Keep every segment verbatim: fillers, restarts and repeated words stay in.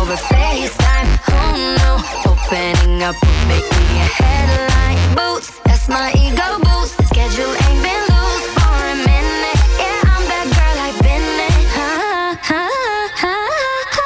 over FaceTime. Who knew? Opening up would make me a headline. Boots, that's my ego boost. Schedule ain't been loose for a minute. Yeah, I'm that girl I've been in. Ha, ha, ha, ha.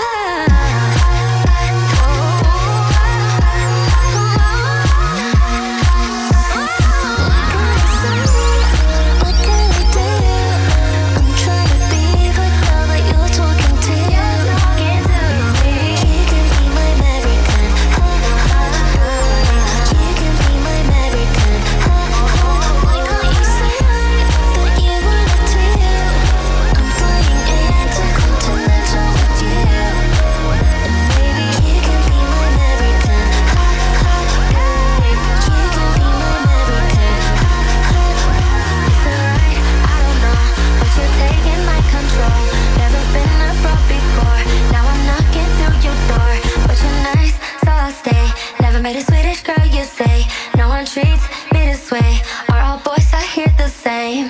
Made a Swedish girl, you say. No one treats me this way. Are all boys I hear the same?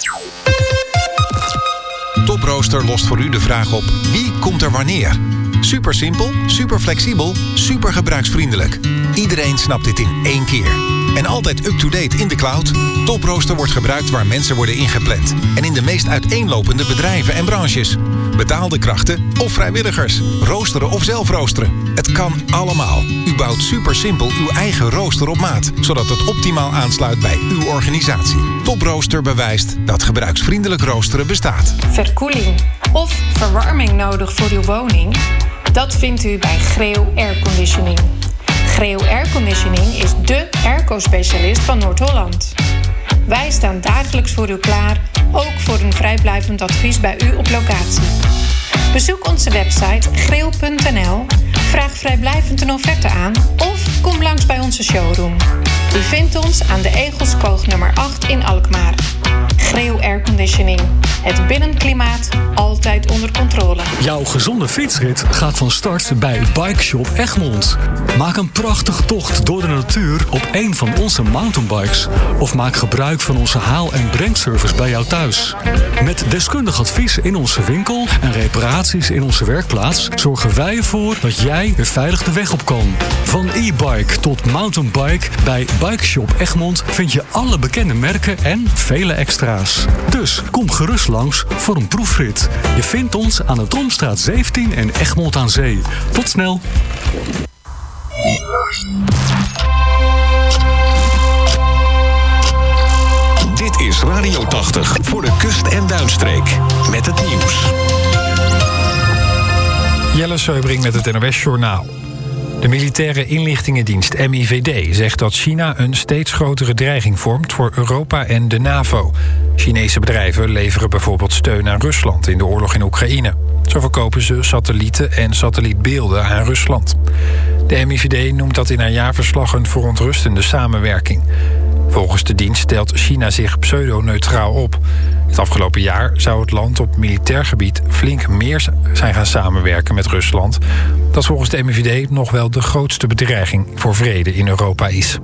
Toprooster lost voor u de vraag op: wie komt er wanneer? Super simpel, super flexibel, super gebruiksvriendelijk. Iedereen snapt dit in één keer. En altijd up-to-date in de cloud. Toprooster wordt gebruikt waar mensen worden ingepland. En in de meest uiteenlopende bedrijven en branches. Betaalde krachten of vrijwilligers. Roosteren of zelf roosteren. Het kan allemaal. U bouwt super simpel uw eigen rooster op maat. Zodat het optimaal aansluit bij uw organisatie. Toprooster bewijst dat gebruiksvriendelijk roosteren bestaat. Verkoeling of verwarming nodig voor uw woning? Dat vindt u bij Greo Airconditioning. Greo Airconditioning is dé airco-specialist van Noord-Holland. Wij staan dagelijks voor u klaar, ook voor een vrijblijvend advies bij u op locatie. Bezoek onze website greo punt n l, vraag vrijblijvend een offerte aan of kom langs bij onze showroom. U vindt ons aan de Egelskoog nummer acht in Alkmaar. Greo Airconditioning. Het binnenklimaat altijd onder controle. Jouw gezonde fietsrit gaat van start bij Bike Shop Egmond. Maak een prachtige tocht door de natuur op een van onze mountainbikes. Of maak gebruik van onze haal- en brengservice bij jou thuis. Met deskundig advies in onze winkel en reparaties in onze werkplaats zorgen wij ervoor dat jij weer veilig de weg op kan. Van e-bike tot mountainbike, bij Bike Shop Egmond vind je alle bekende merken en vele extra's. Dus kom gerust langs voor een proefrit. Je vindt ons aan de Tromstraat zeventien en Egmond aan Zee. Tot snel! Dit is Radio tachtig voor de kust- en duinstreek. Met het nieuws. Jelle Seubring met het N O S-journaal. De militaire inlichtingendienst M I V D zegt dat China een steeds grotere dreiging vormt voor Europa en de NAVO. Chinese bedrijven leveren bijvoorbeeld steun aan Rusland in de oorlog in Oekraïne. Zo verkopen ze satellieten en satellietbeelden aan Rusland. De M I V D noemt dat in haar jaarverslag een verontrustende samenwerking. Volgens de dienst stelt China zich pseudo-neutraal op. Het afgelopen jaar zou het land op militair gebied flink meer zijn gaan samenwerken met Rusland. Dat volgens de M I V D nog wel de grootste bedreiging voor vrede in Europa is.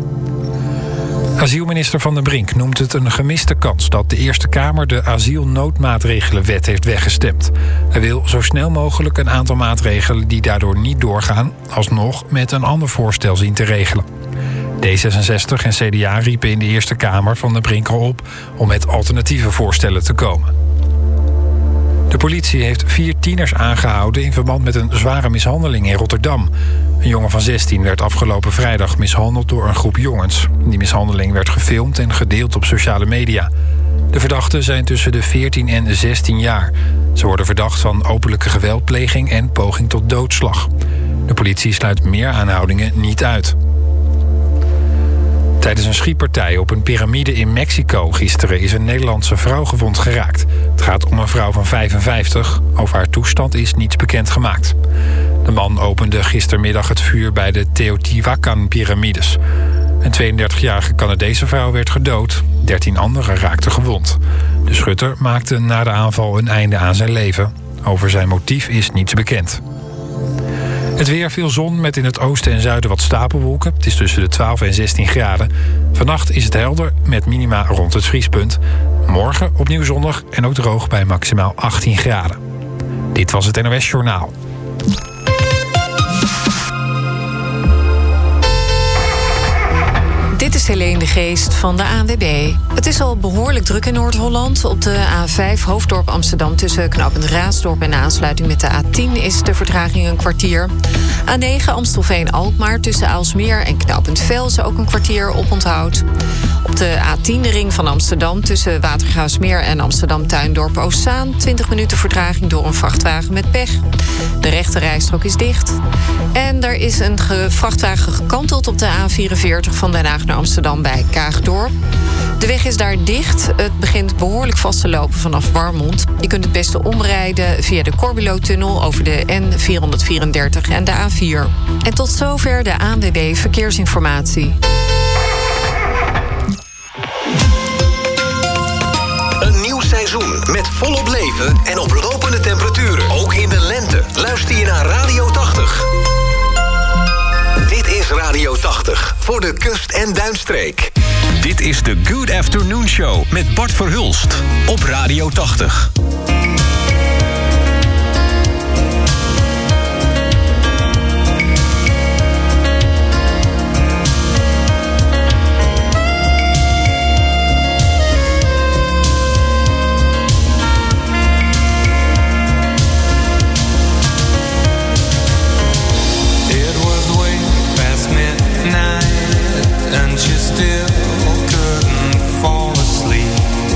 Asielminister Van den Brink noemt het een gemiste kans dat de Eerste Kamer de asielnoodmaatregelenwet heeft weggestemd. Hij wil zo snel mogelijk een aantal maatregelen die daardoor niet doorgaan alsnog met een ander voorstel zien te regelen. D zesenzestig en C D A riepen in de Eerste Kamer Van den Brink al op om met alternatieve voorstellen te komen. De politie heeft vier tieners aangehouden in verband met een zware mishandeling in Rotterdam. Een jongen van zestien werd afgelopen vrijdag mishandeld door een groep jongens. Die mishandeling werd gefilmd en gedeeld op sociale media. De verdachten zijn tussen de veertien en zestien jaar. Ze worden verdacht van openlijke geweldpleging en poging tot doodslag. De politie sluit meer aanhoudingen niet uit. Tijdens een schietpartij op een piramide in Mexico gisteren is een Nederlandse vrouw gewond geraakt. Het gaat om een vrouw van vijfenvijftig. Over haar toestand is niets bekendgemaakt. De man opende gistermiddag het vuur bij de Teotihuacan-pyramides. Een tweeëndertigjarige Canadese vrouw werd gedood. dertien anderen raakten gewond. De schutter maakte na de aanval een einde aan zijn leven. Over zijn motief is niets bekend. Het weer, veel zon met in het oosten en zuiden wat stapelwolken. Het is tussen de twaalf en zestien graden. Vannacht is het helder met minima rond het vriespunt. Morgen opnieuw zonnig en ook droog bij maximaal achttien graden. Dit was het N O S Journaal. Dit is Helene de Geest van de A N W B. Het is al behoorlijk druk in Noord-Holland. Op de A vijf Hoofddorp Amsterdam tussen knooppunt Raasdorp en de aansluiting met de A tien is de vertraging een kwartier. A negen Amstelveen-Alkmaar tussen Aalsmeer en knooppunt Velzen ook een kwartier oponthoud. Op de A tien de ring van Amsterdam tussen Watergraafsmeer en Amsterdam-Tuindorp-Oostzaan twintig minuten vertraging door een vrachtwagen met pech. De rechte rijstrook is dicht. En er is een ge- vrachtwagen gekanteld op de A vierenveertig van Den Haag naar Amsterdam bij Kaagdorp. De weg is daar dicht. Het begint behoorlijk vast te lopen vanaf Warmond. Je kunt het beste omrijden via de Corbulo-tunnel over de N vierhonderdvierendertig en de A vier. En tot zover de A N W B Verkeersinformatie. Een nieuw seizoen met volop leven en oplopende temperaturen. Ook in de lente. Luister je naar Radio tachtig. Dit is Radio tachtig voor de kust- en duinstreek. Dit is de Good Afternoon Show met Bart Verhulst op Radio tachtig. And she still couldn't fall asleep.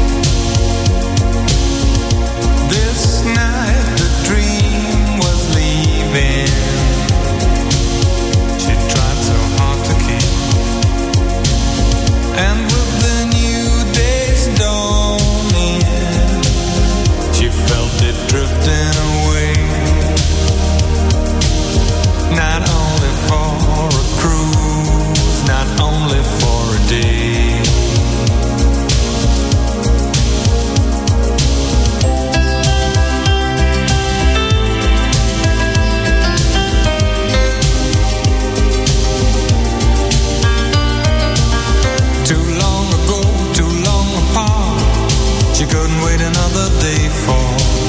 This night the dream was leaving. She tried so hard to keep. And with the new day's dawning, she felt it drifting away. Not only for a cruise, not only for a day. Too long ago, too long apart, she couldn't wait another day for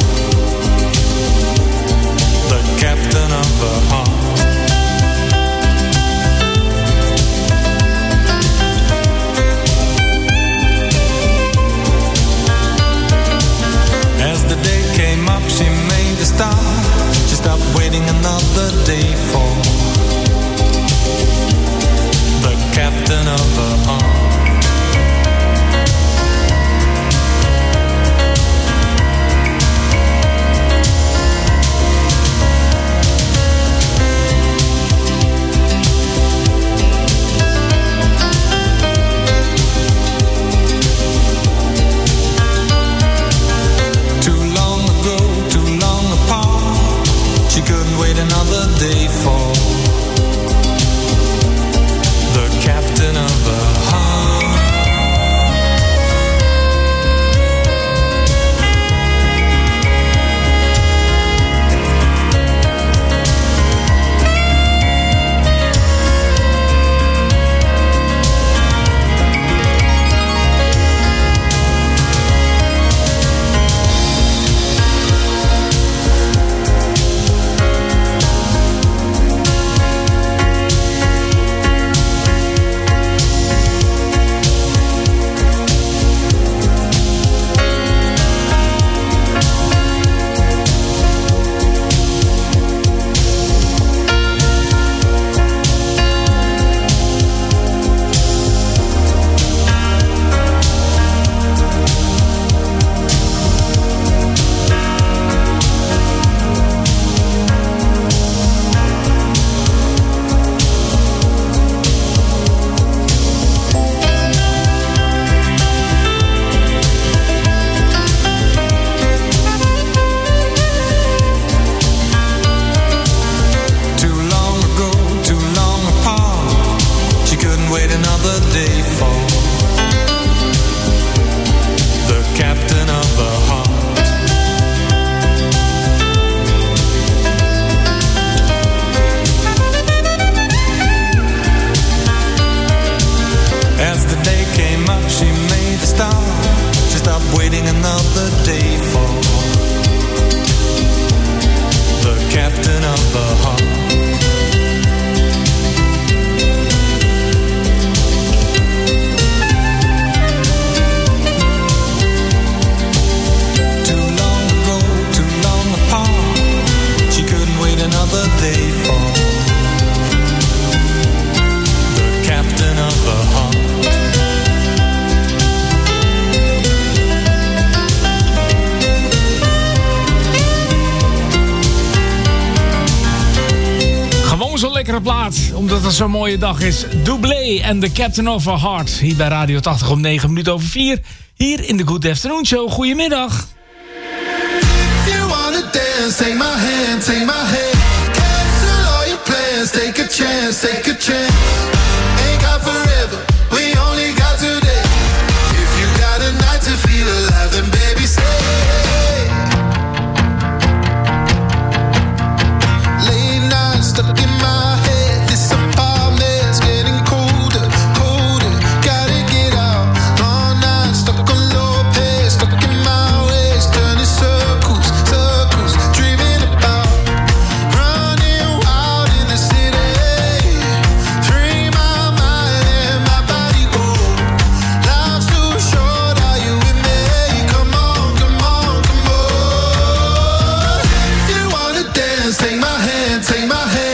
the captain of her heart. As the day came up, she made a start. She stopped waiting another day for the captain of her heart. She couldn't wait another day for the captain of her heart. the day falls. The captain of the heart. Gewoon zo'n lekkere plaat, omdat het zo'n mooie dag is. Doublé en The Captain of Our Heart. Hier bij Radio tachtig om negen minuten over vier. Hier in de Good Afternoon Show. Goedemiddag. If you wanna dance, take my hand, take my hand. Cancel all your plans, take a chance, take a chance. Ain't got forever, we only got today. If you got a night to feel alive, then baby stay. Stuck in my head, this apartment's getting colder, colder. Gotta get out, all night stuck on low pace, stuck in my ways, turning circles, circles, dreaming about running wild in the city. Free my mind and my body go. Life's too short, are you with me? Come on, come on, come on. If you wanna dance, take my hand, take my hand.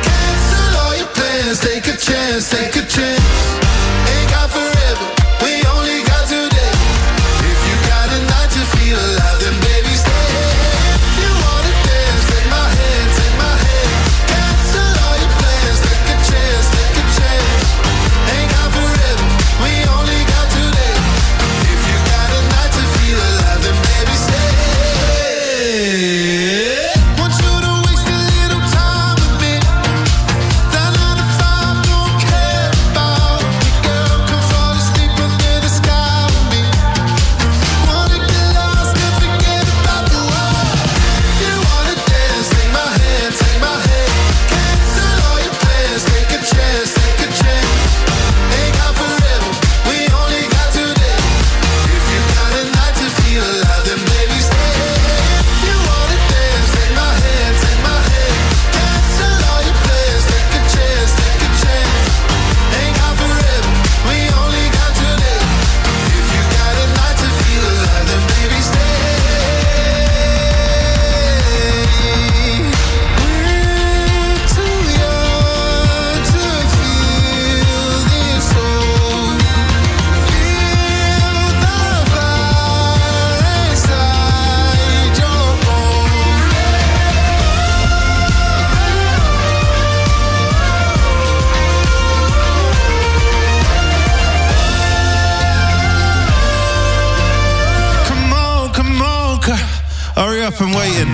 Take a chance, take a chance. Ain't got forever, we only got today. If you got a night to feel alive, then baby stay. If you wanna dance, take my hand, take my hand. Cancel all your plans, take a chance, take a chance. Ain't got forever, we only got today. If you got a night to feel alive, then baby stay. Want you to waste a little time with me. Hurry up and waiting.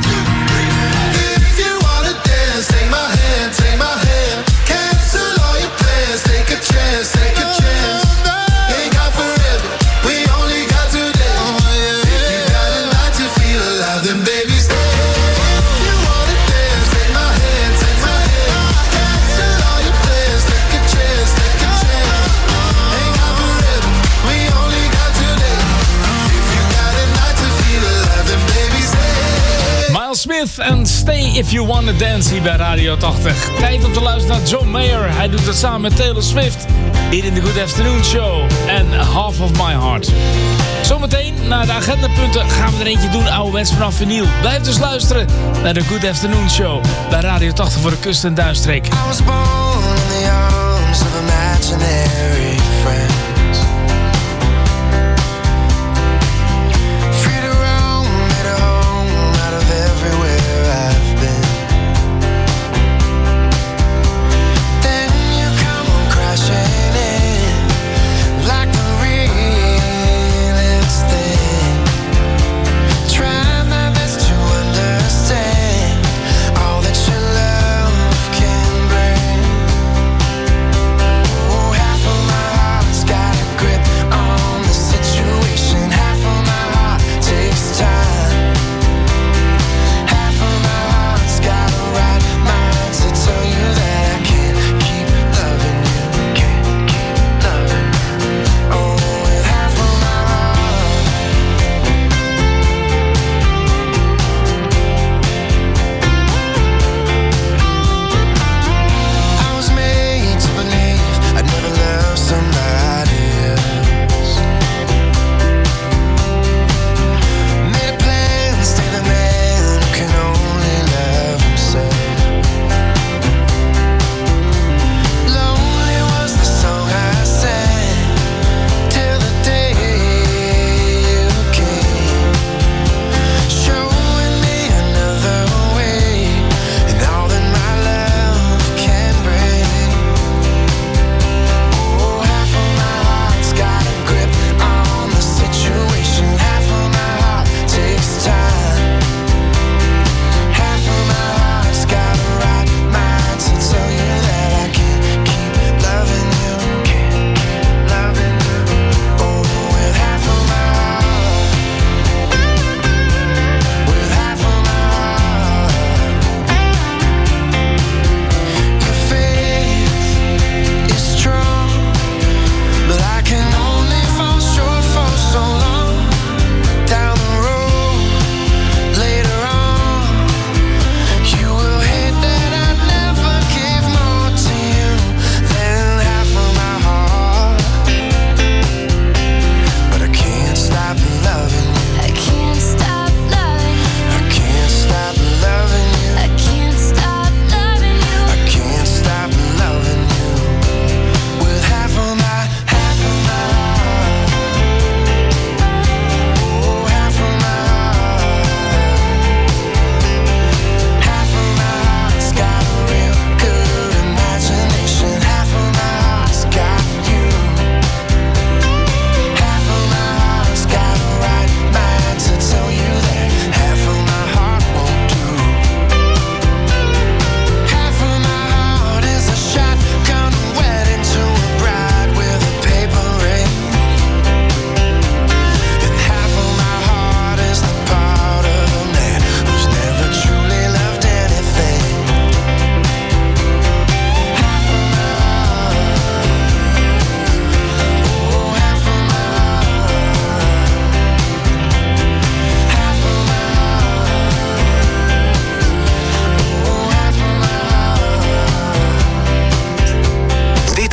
If you wanna dance, take my hand, take my hand. Cancel all your plans, take a chance, take a chance. Ain't got forever, we only got today. If you got a night to feel alive, then baby stay. If you wanna dance, take my hand, take my hand. Cancel all your plans, take a chance, take a chance. Ain't got forever, we only got today. If you got a night to feel alive, then baby stay. Miles Smith en Stay If You Wanna Dance hier bij Radio tachtig. Tijd om te luisteren naar John Mayer. Hij doet het samen met Taylor Swift hier in de Good Afternoon Show. En Half of My Heart. Zometeen naar de agendapunten gaan we er eentje doen, ouderwets vanaf vinyl. Blijf dus luisteren naar de Good Afternoon Show bij Radio tachtig voor de kust- en duinstreek. I was born in the arms of imaginary friends. Free to roam, made a home out of everywhere I've been. Then you come on crashing in like the realest thing. Try my best to understand all that your love can bring. Oh, half of my heart's got a grip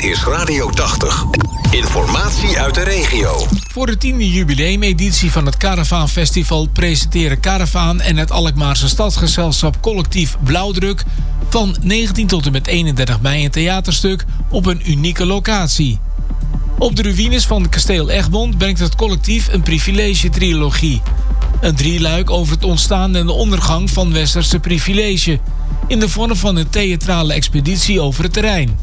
is Radio tachtig. Informatie uit de regio. Voor de tiende jubileumeditie van het Caravan Festival presenteren Caravan en het Alkmaarse Stadsgezelschap Collectief Blauwdruk van negentien tot en met eenendertig mei een theaterstuk op een unieke locatie. Op de ruïnes van kasteel Egmond brengt het collectief een privilege-trilogie. Een drieluik over het ontstaan en de ondergang van westerse privilege, in de vorm van een theatrale expeditie over het terrein.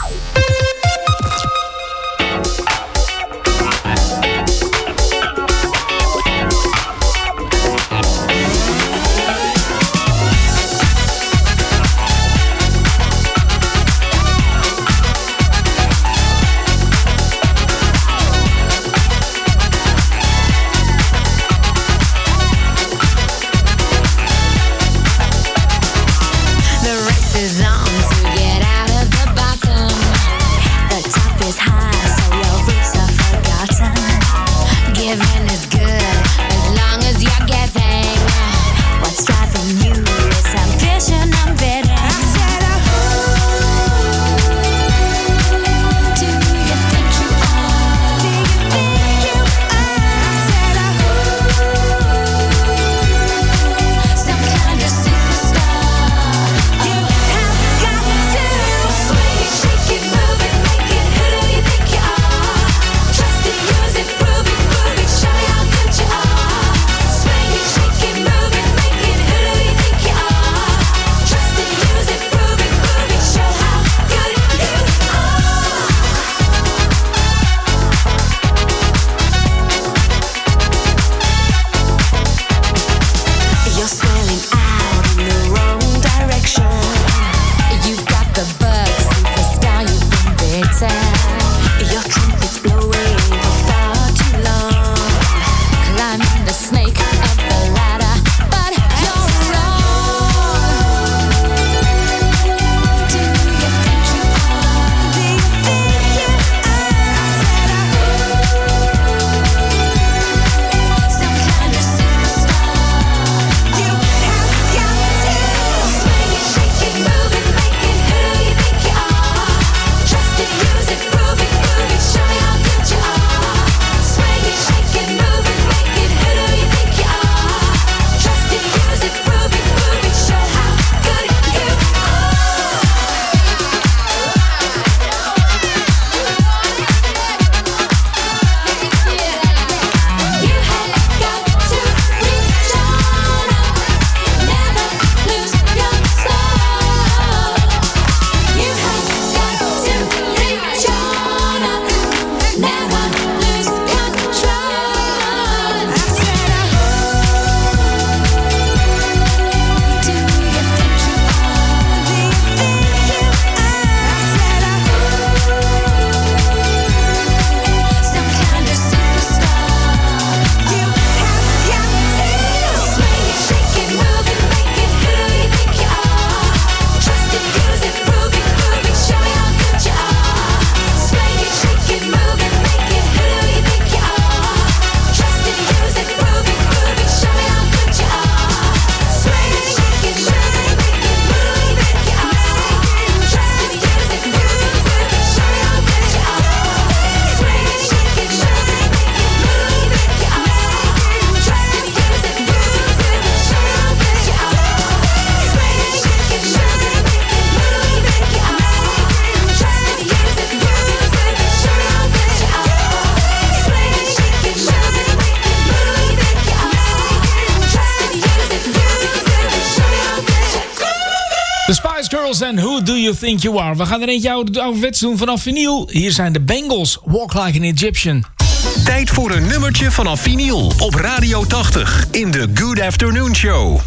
En Who Do You Think You Are? We gaan er eentje ouderwets doen vanaf vinyl. Hier zijn de Bengals, Walk Like an Egyptian. Tijd voor een nummertje vanaf vinyl op Radio tachtig in de Good Afternoon Show.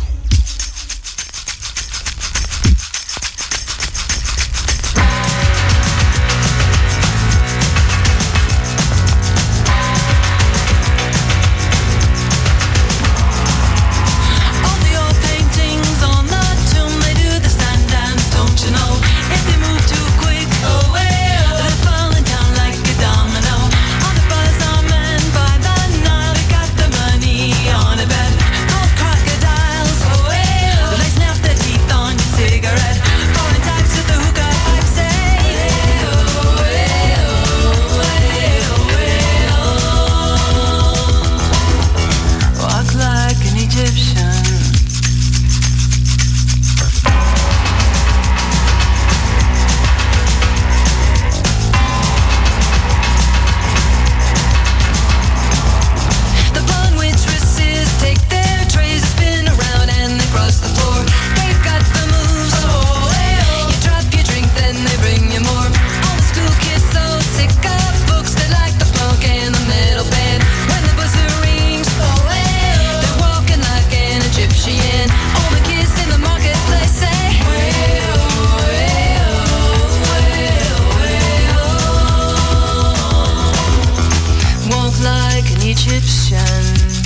Crocodiles Egyptian.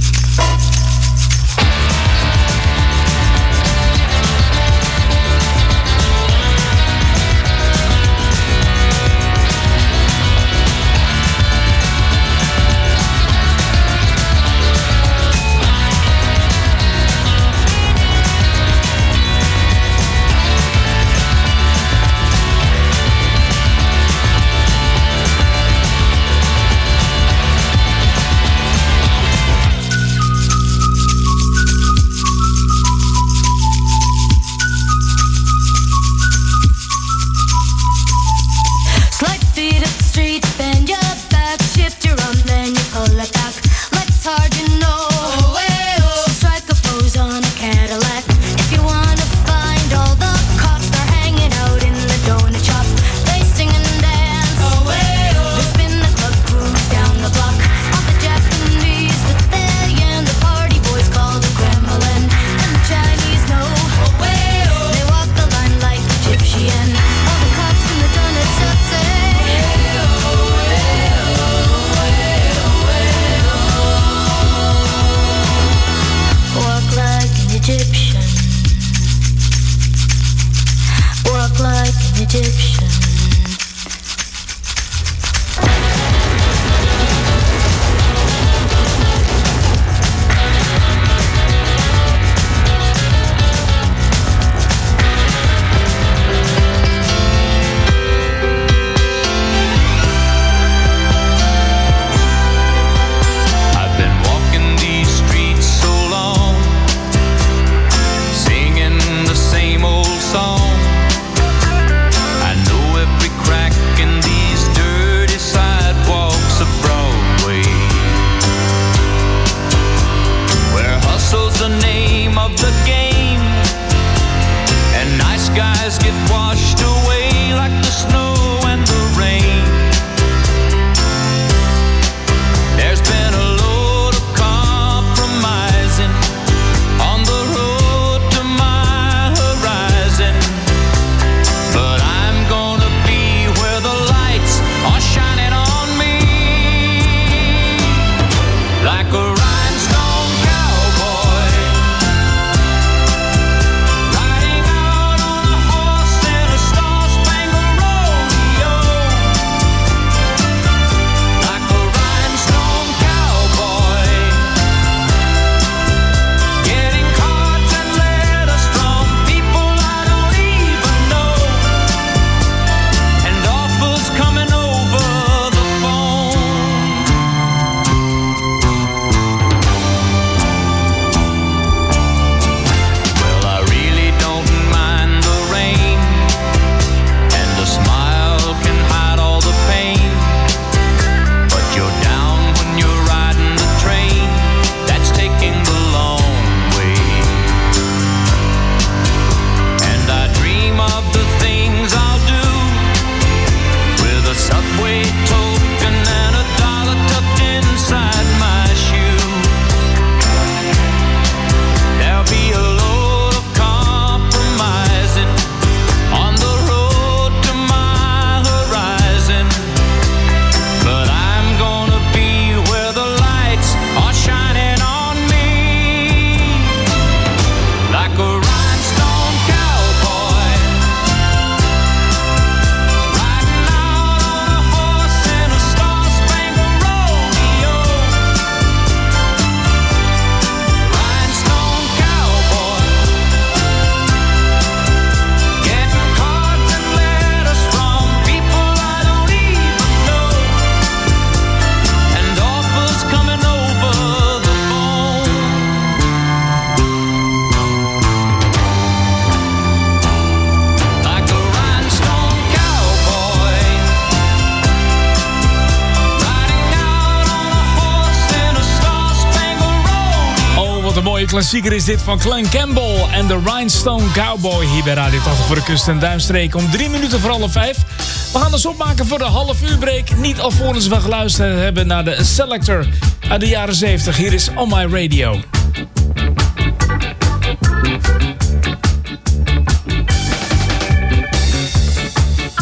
Klassieker is dit van Glen Campbell en de Rhinestone Cowboy hier bij Radio tachtig voor de kust en duimstreek om drie minuten voor half vijf. We gaan dus opmaken voor de half uur break. Niet alvorens we geluisterd hebben naar de Selector uit de jaren zeventig. Hier is On My Radio.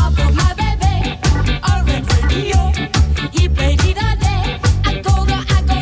I go, I go.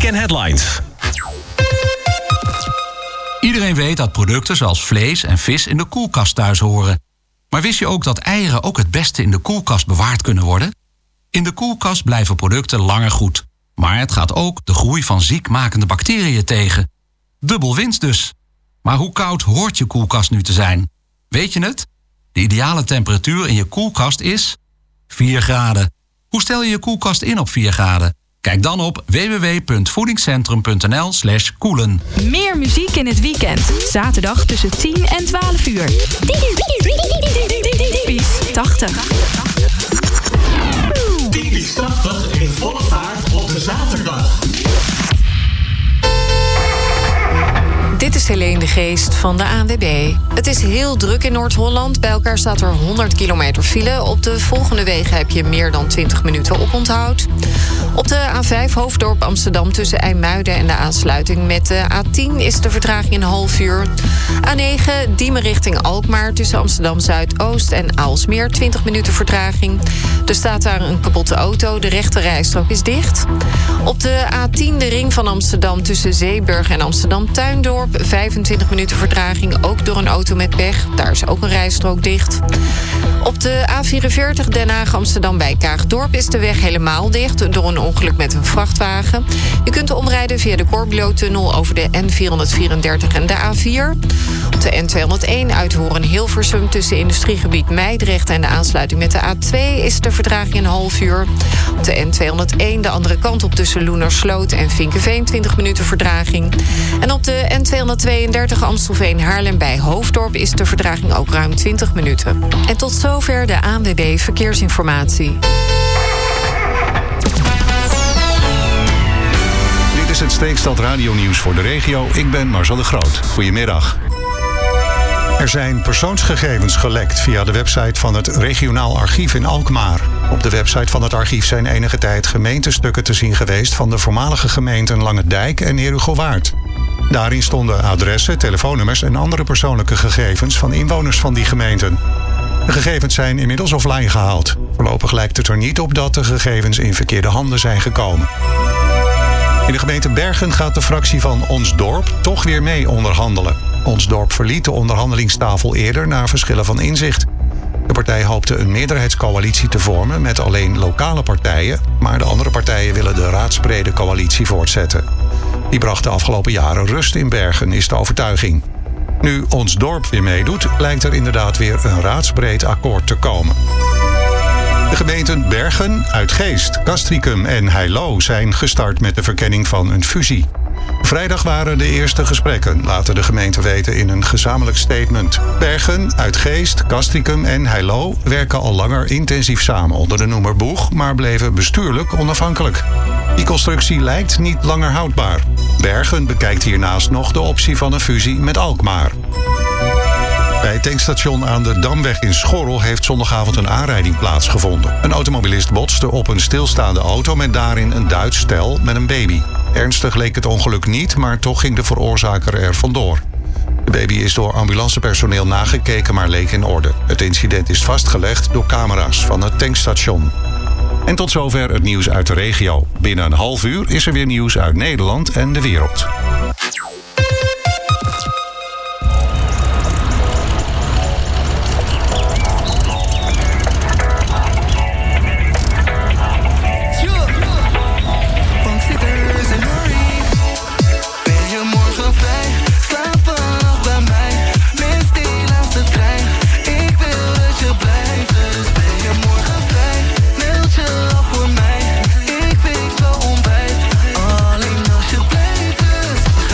Weekend Headlines. Iedereen weet dat producten zoals vlees en vis in de koelkast thuis horen. Maar wist je ook dat eieren ook het beste in de koelkast bewaard kunnen worden? In de koelkast blijven producten langer goed. Maar het gaat ook de groei van ziekmakende bacteriën tegen. Dubbel winst dus. Maar hoe koud hoort je koelkast nu te zijn? Weet je het? De ideale temperatuur in je koelkast is vier graden. Hoe stel je je koelkast in op vier graden? Kijk dan op w w w punt voedingscentrum punt n l slash koelen. Meer muziek in het weekend. Zaterdag tussen tien en twaalf uur. Typisch tachtig. Typisch tachtig in volle vaart op de zaterdag. Dit is Helene de Geest van de A N W B. Het is heel druk in Noord-Holland. Bij elkaar staat er honderd kilometer file. Op de volgende wegen heb je meer dan twintig minuten oponthoud. Op de A vijf Hoofddorp Amsterdam tussen IJmuiden en de aansluiting met de A tien is de vertraging een half uur. A negen Diemen richting Alkmaar tussen Amsterdam Zuidoost en Aalsmeer twintig minuten vertraging. Er staat daar een kapotte auto. De rechte rijstrook is dicht. Op de A tien de ring van Amsterdam tussen Zeeburg en Amsterdam Tuindorp vijfentwintig minuten vertraging, ook door een auto met pech. Daar is ook een rijstrook dicht. Op de A vierenveertig Den Haag Amsterdam bij Kaagdorp is de weg helemaal dicht door een ongeluk met een vrachtwagen. Je kunt omrijden via de Corbulo-tunnel over de N vierhonderdvierendertig en de A vier. Op de N tweehonderdéén Uithoorn-Hilversum tussen industriegebied Meidrecht en de aansluiting met de A twee is de vertraging een half uur. Op de N tweehonderdéén de andere kant op tussen Loenersloot en Vinkeveen twintig minuten vertraging. En op de N tweehonderdtweeëndertig Amstelveen-Haarlem bij Hoofddorp is de vertraging ook ruim twintig minuten. En tot zover de A N W B Verkeersinformatie. Dit is het Steekstad Radio-nieuws voor de regio. Ik ben Marcel de Groot. Goedemiddag. Er zijn persoonsgegevens gelekt via de website van het regionaal archief in Alkmaar. Op de website van het archief zijn enige tijd gemeentestukken te zien geweest van de voormalige gemeenten Langendijk en Herugowaard. Daarin stonden adressen, telefoonnummers en andere persoonlijke gegevens van inwoners van die gemeenten. De gegevens zijn inmiddels offline gehaald. Voorlopig lijkt het er niet op dat de gegevens in verkeerde handen zijn gekomen. In de gemeente Bergen gaat de fractie van Ons Dorp toch weer mee onderhandelen. Ons Dorp verliet de onderhandelingstafel eerder na verschillen van inzicht. De partij hoopte een meerderheidscoalitie te vormen met alleen lokale partijen, maar de andere partijen willen de raadsbrede coalitie voortzetten. Die bracht de afgelopen jaren rust in Bergen, is de overtuiging. Nu Ons Dorp weer meedoet, lijkt er inderdaad weer een raadsbreed akkoord te komen. De gemeenten Bergen, Uitgeest, Castricum en Heilo zijn gestart met de verkenning van een fusie. Vrijdag waren de eerste gesprekken, laten de gemeenten weten in een gezamenlijk statement. Bergen, Uitgeest, Castricum en Heilo werken al langer intensief samen onder de noemer Boeg, maar bleven bestuurlijk onafhankelijk. Die constructie lijkt niet langer houdbaar. Bergen bekijkt hiernaast nog de optie van een fusie met Alkmaar. Bij het tankstation aan de Damweg in Schorrel heeft zondagavond een aanrijding plaatsgevonden. Een automobilist botste op een stilstaande auto met daarin een Duits stel met een baby. Ernstig leek het ongeluk niet, maar toch ging de veroorzaker er vandoor. De baby is door ambulancepersoneel nagekeken, maar leek in orde. Het incident is vastgelegd door camera's van het tankstation. En tot zover het nieuws uit de regio. Binnen een half uur is er weer nieuws uit Nederland en de wereld. Alleen als je blijft, dus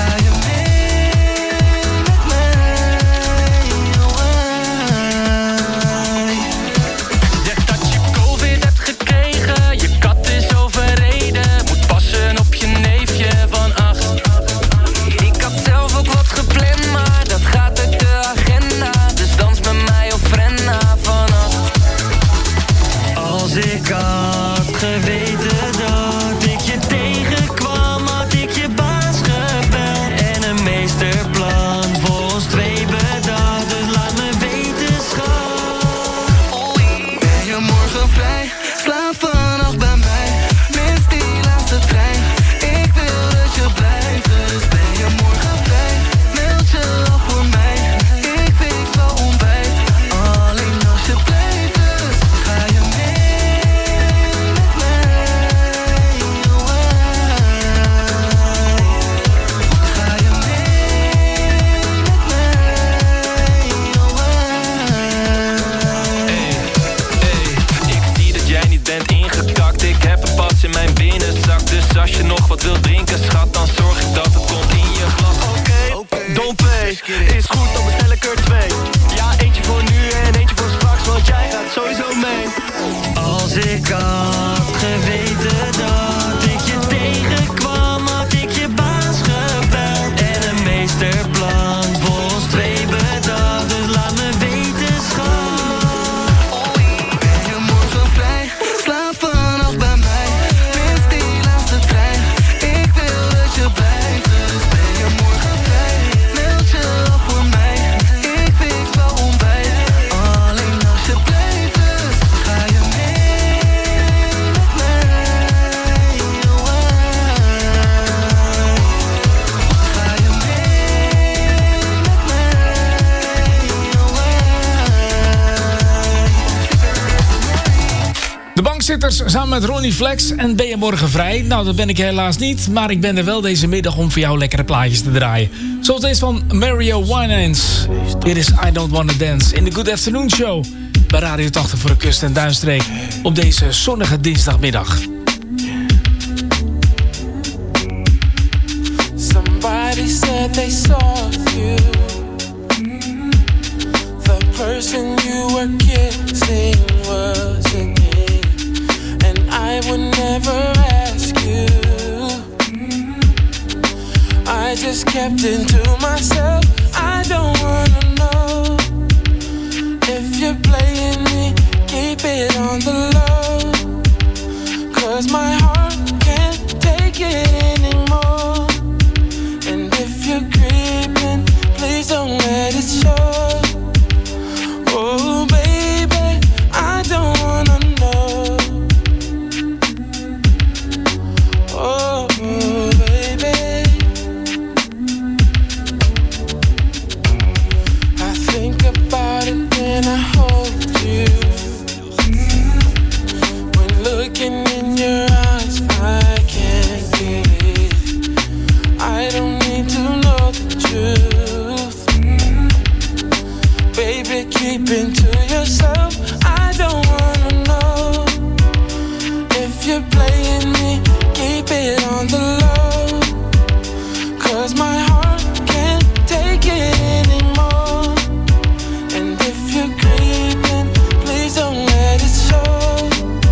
Babysitters samen met Ronnie Flex. En ben je morgen vrij? Nou, dat ben ik helaas niet. Maar ik ben er wel deze middag om voor jou lekkere plaatjes te draaien. Zoals deze van Mario Winans. Dit is I Don't Wanna Dance in de Good Afternoon Show. Bij Radio tachtig voor de kust en duinstreek. Op deze zonnige dinsdagmiddag. Somebody said they saw you. The person you were kissing wasn't me. And I would never ask you. I just kept it to myself. I don't wanna know if you're playing me. Keep it on the low. 'Cause my heart can't take it anymore. And if you're creeping, please don't let it show. Oh baby, I don't wanna know. Oh baby, I think about it when I hold you. When looking in your eyes, I can't breathe. I don't need to know the truth. Baby, keep it to yourself. I don't wanna know if you're playing me. Keep it on the low. 'Cause my heart can't take it anymore. And if you're creeping, please don't let it show.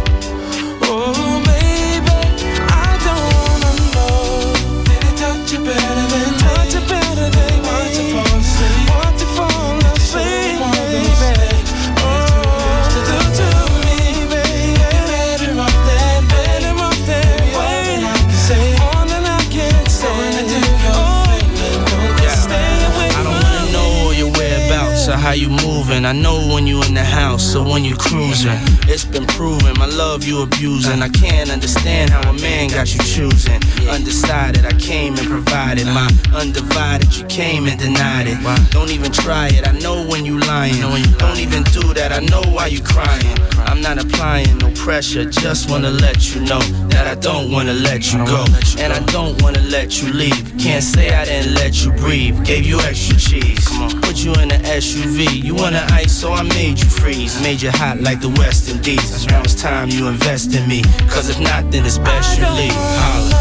Oh baby, I don't wanna know. Did it touch you better than me? Touch you better than me? Want to fall asleep? Want to fall asleep, baby? Oh, do to me, baby. Better off that, better off that way. More than I can say. Oh, don't stay away I from don't wanna know all your whereabouts or how you moving. I know when you in the house or when you cruising. It's been proven, my love you abusing. I can't understand how a man got you choosing. Undecided, I came and provided. My undivided, you came and denied it. Don't even try it, I know when you lying. Don't even do that, I know why you crying. I'm not applying no pressure, just wanna let you know that I don't wanna let you go. And I don't wanna let you leave. Can't say I didn't let you breathe. Gave you extra cheese. Put you in an S U V. You wanna ice, so I made you freeze. Made you hot like the West Indies. Now it's time you invest in me. 'Cause if not, then it's best you leave. Holla.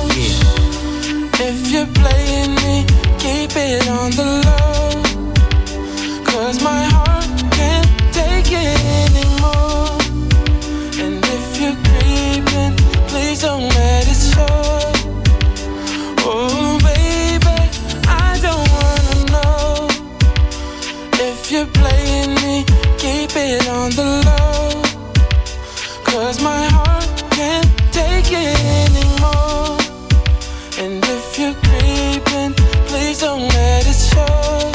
Yeah. If you're playing me, keep it on the low. 'Cause my heart can't take it anymore. And if you're creeping, please don't let it show. Oh baby, I don't wanna know if you're playing me, keep it on the low. 'Cause my heart can't take it anymore. And if you're creeping, please don't let it show.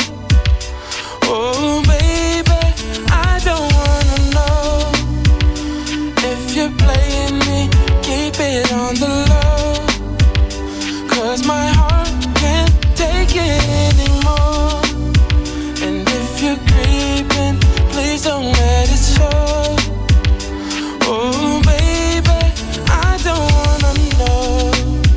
Oh baby, I don't wanna know if you're playing me, keep it on the low. 'Cause my heart can't take it anymore. And if you're creeping, please don't let it show. Oh baby, I don't wanna know.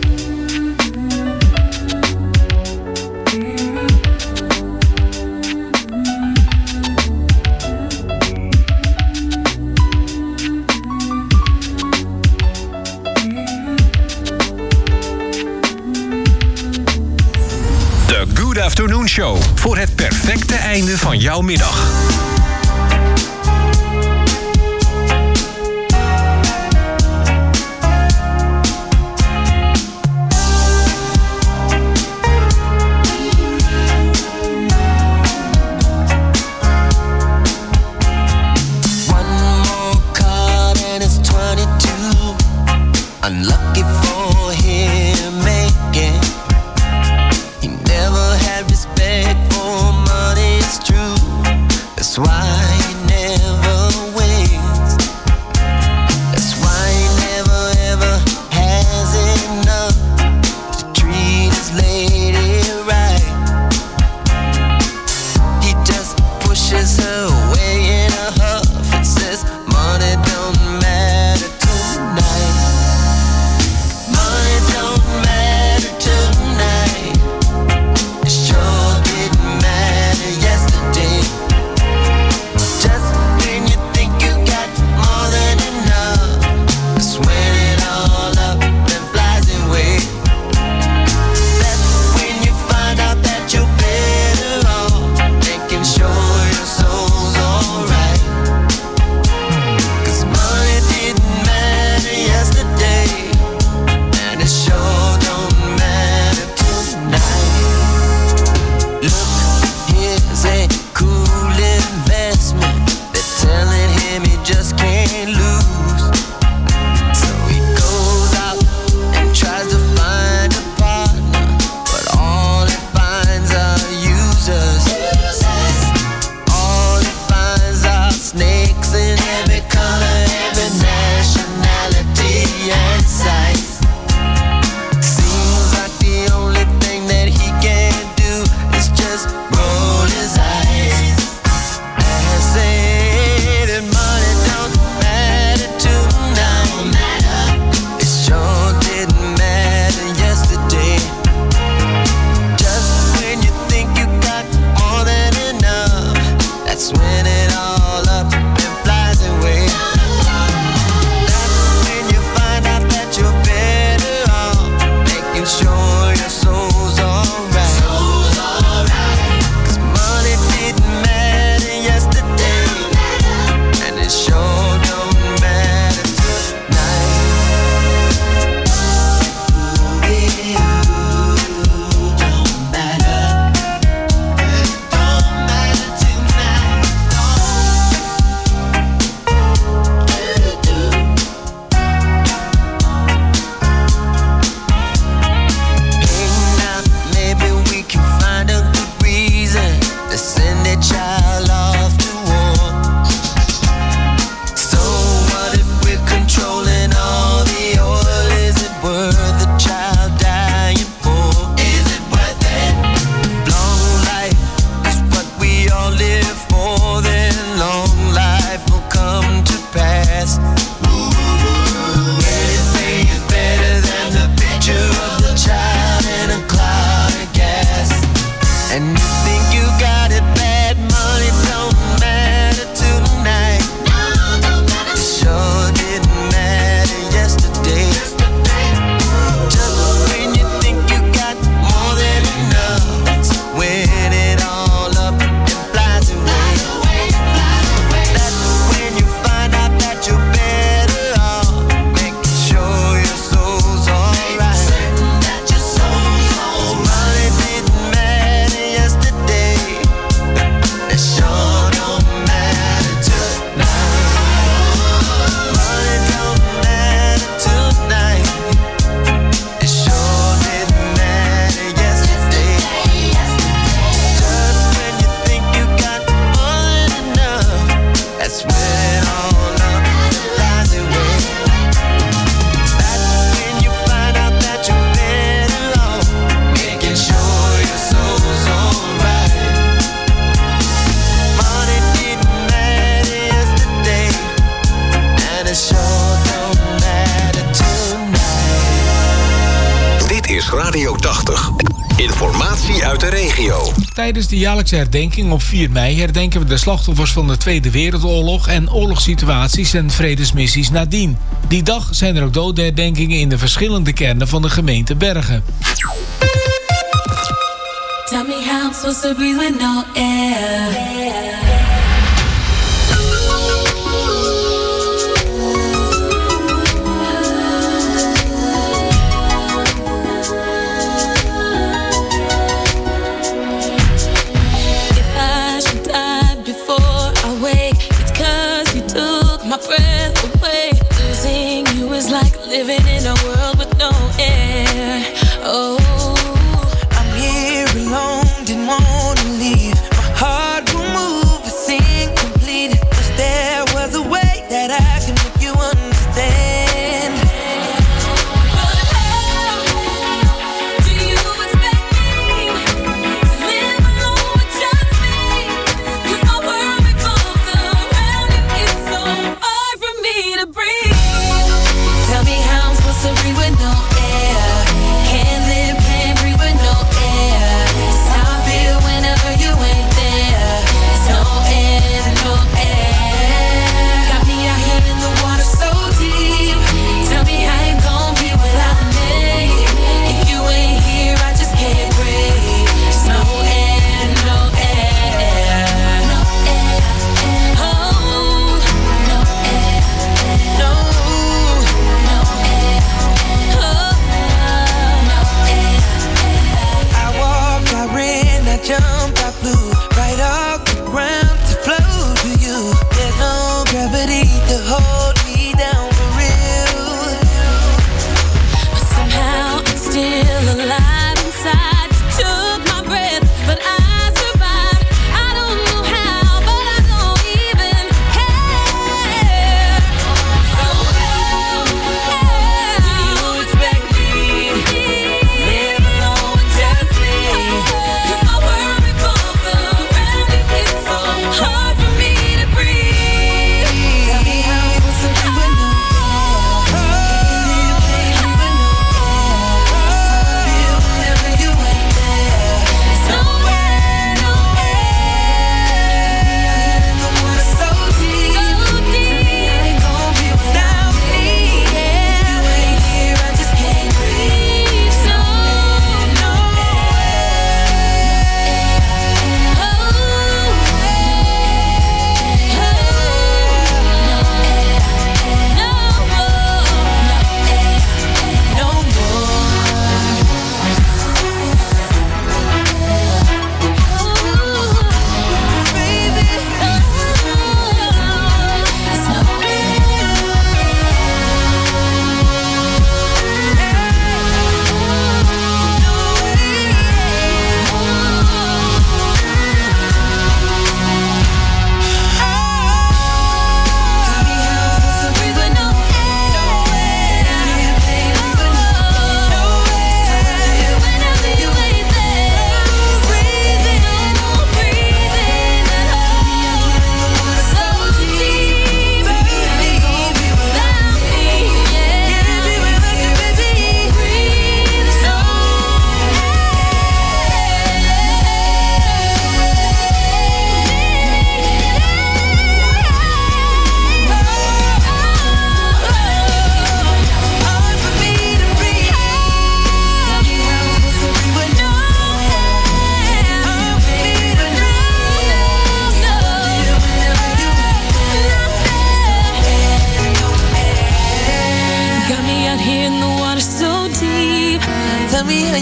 De Good Afternoon Show. Voor het perfecte einde van jouw middag. Unlucky for him, making. He never had respect for money, it's true. That's why your soul's alright. Soul's alright. 'Cause money didn't matter yesterday, and it sure don't matter tonight. It don't matter. It don't matter tonight. Hey, now maybe we can find a good reason to send a child off to war. So what if we're controlling all the oil? Is it worth the child dying for? Is it worth it? Long life is what we all live for, then long life will come to pass. Anything is better than the picture of the child in a cloud of gas. And you think you got it bad, money don't matter tonight. It sure didn't matter yesterday. Just when you think you got more than enough, it's when it all up and flies away. That's when you find out that you're better off making sure your soul's alright. Money didn't matter yesterday, it sure don't matter tonight. Money don't matter tonight, it sure didn't matter yesterday. Just when you think you got more than enough, that's when it all up and flies away. That's when you find out that you're better off making sure your soul's alright. Money didn't matter yesterday, and it sure don't matter tonight. Dit is Radio tachtig. Informatie uit de regio. Tijdens de jaarlijkse herdenking op vier mei herdenken we de slachtoffers van de Tweede Wereldoorlog en oorlogssituaties en vredesmissies nadien. Die dag zijn er ook dodenherdenkingen in de verschillende kernen van de gemeente Bergen. Tell me how I'm supposed to breathe with no air. If I should die before I wake, it's 'cause you took my breath away. Losing you is like living in a world with no air. Oh, I'm here alone, didn't want to leave. My heart will move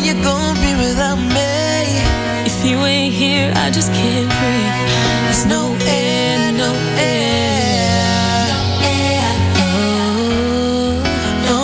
you gonna be without me? If you ain't here, I just can't breathe. There's no air, no air, no air. Oh, no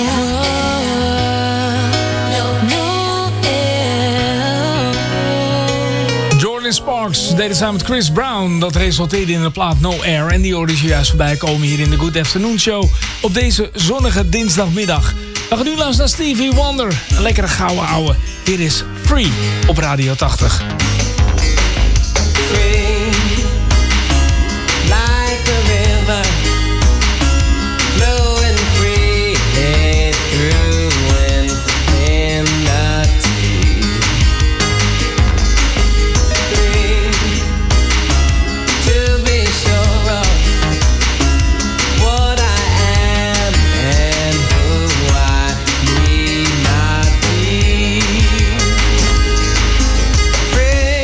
air, no air. Jordan Sparks deed het samen met Chris Brown. Dat resulteerde in de plaat No Air. En die hoorde je juist voorbij komen hier in de Good Afternoon Show. Op deze zonnige dinsdagmiddag. We gaan nu luisteren naar Stevie Wonder. Een lekkere gouden ouwe. Hier is Free op Radio tachtig. Free, like a river, flowing freely through infinity. Free, to be sure of what I am and who I need not be. Free.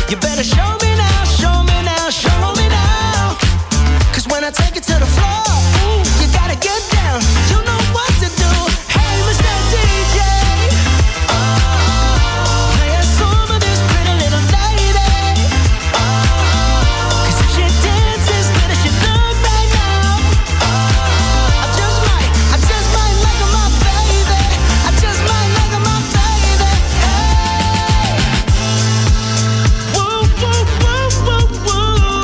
You better show me now, show me now, show me now. Cause when I take it to the floor, ooh, you gotta get down. You know what to do. Hey, Mister D J, oh, play a song of this pretty little lady. Oh, cause if she dances good as she look right now, oh, I just might, I just might like her, my baby. I just might like her, my baby. Hey, woo, woo, woo, woo, woo.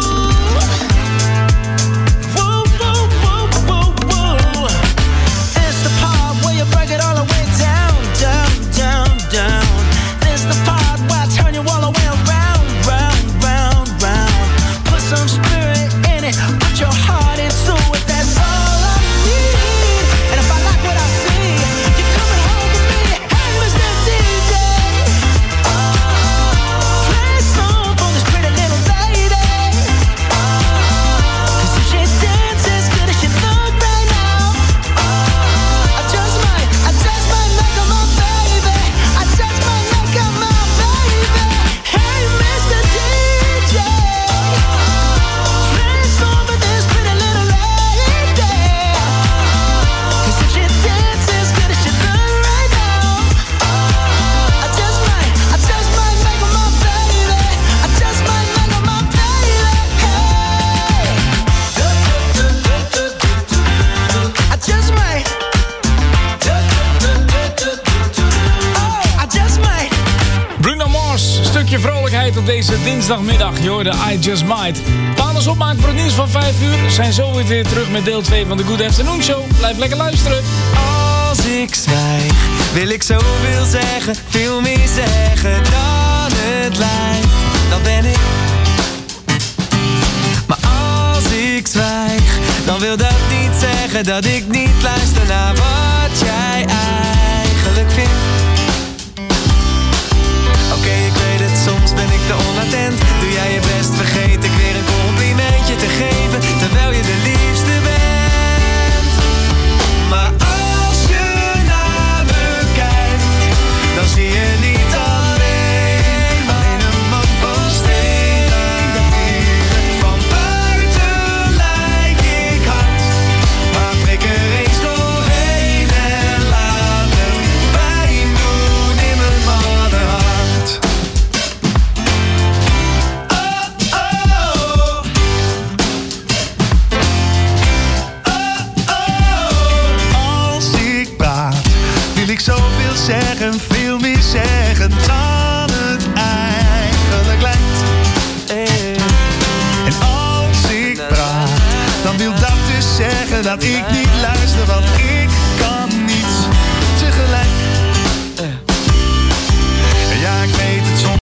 Woo, woo, woo, woo, woo. It's the part where you break it all the way down, down, down, down. It's the part where I turn you all the way around, round, round, round. Put some spirit in it, put your heart into it. That's all I need. And if I like what I see, you're coming home with me. Hey, Mister D J, oh, play a song for this pretty little lady. Oh, cause if she dances good as she look right now, oh, I just might, I just might make her my baby. I just might make her my baby. Hey, Mister D J, play a song for this pretty little lady. Cause if she dances good as she look right now, oh, I just might, I just might make her my baby. I just might make her my baby. Hey, I just might. Oh, I just might. Bruno Mars, stukje vrolijkheid op deze dinsdagmiddag. Je hoorde I Just Might. Panos opmaken voor het nieuws van vijf uur. Zijn zo weer terug met deel twee van de Good Afternoon Show. Blijf lekker luisteren. Als ik zwijg, wil ik zoveel zeggen, veel meer zeggen dan het lijkt. Dan ben ik. Maar als ik zwijg, dan wil dat niet zeggen dat ik niet luister naar wat jij eigenlijk vindt. Oké, ik weet het, soms ben ik te onattent. Doe jij je best, vergeet ik weer een complimentje te geven, terwijl je de liefste bent. Maar als je naar me kijkt, dan zie je niet alleen, alleen een man van steen. Van buiten lijk ik hard, maar prik er eens doorheen en laat het pijn doen in mijn mannenhart. Oh, oh. Als ik praat, wil ik zoveel zeggen, veel meer zeggen dan het eigenlijk lijkt. En als ik praat, dan wil dat dus zeggen dat ik niet luister, want